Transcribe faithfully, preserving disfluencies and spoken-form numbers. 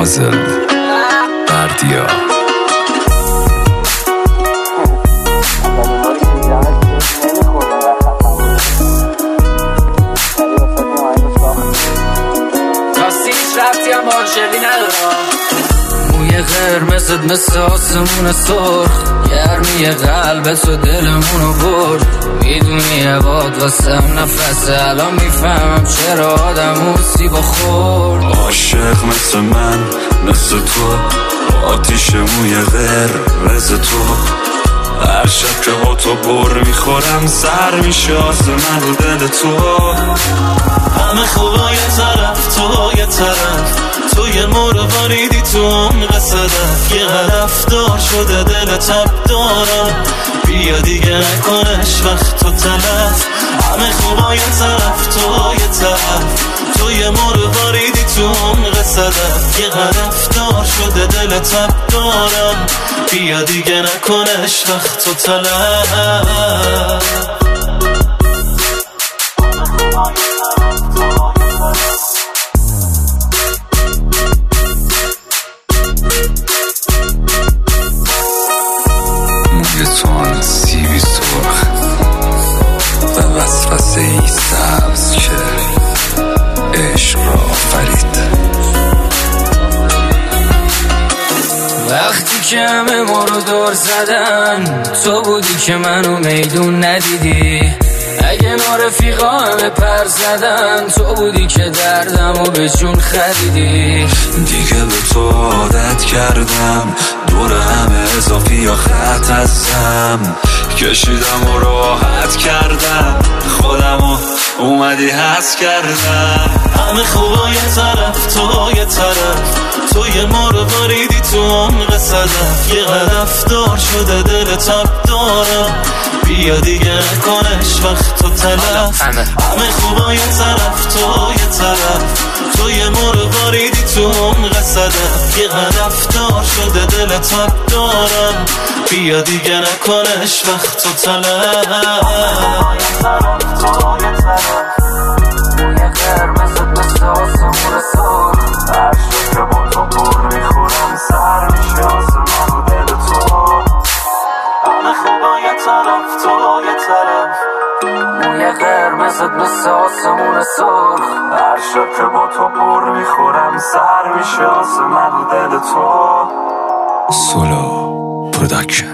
فاضل بردیا. موی قرمزت مثل آسمون سرخ، گرمی قلبت و دلمونو برد. میدونی عباد واسم نفسه، الان میفهمم چرا آدم موسیبا خورد. عاشق مثل من مثل تو، آتیش موی قرمز تو. هر شب که با تو بر میخورم سر میشه آسمون و دل تو. همه خوبا یه طرف تو یه طرف، تو یه مرواریدی تو عمق صدف. یه هدف دار شده دل تب دارم، بیا دیگه نکنش وقت تو تلف. همه خوبا یه طرف تو یه طرف، تو یه مرواریدی تو عمق صدف. یه هدف دار شده دل تب دارم، بیا دیگه نکنش وقت تو تلف. موی تو آن سیبی سرخ و وسوسه ای سبز که عشق را آفرید. وقتی که همه ما رو دور زدن، تو بودی که منو میدون ندیدی. اگه ما رفیقا همه پر زدن، تو بودی که دردمو به جون خریدی. دیگه به تو عادت کردم، دور همه اضافی یا خط هستم. کشیدم و راحت کردم، خودمو اومدی حس کردم. همه خوبا یه طرف تو یه طرف، تو یه مرواریدی تو عمق صدف. یه هدف دار شده دل تب دارم، بیا دیگه نکنش وقت تو تلف. همه خوبا یه طرف تو یه طرف، تو یه مرواریدی تو عمق صدف. یه هدف دار شده دل تب دارم، بیا دیگه نکنش وقت تو تلف. موی قرمزت مثل آسمون سرخ، هر شب که با تو پر میخورم سر میشه آسمون و دل تو. همه خوبا یه طرف تو یه طرف، موی قرمزت مثل آسمون سرخ، هر شب که با تو پر میخورم سر میشه آسمون و دل تو. سولو پروداکشن.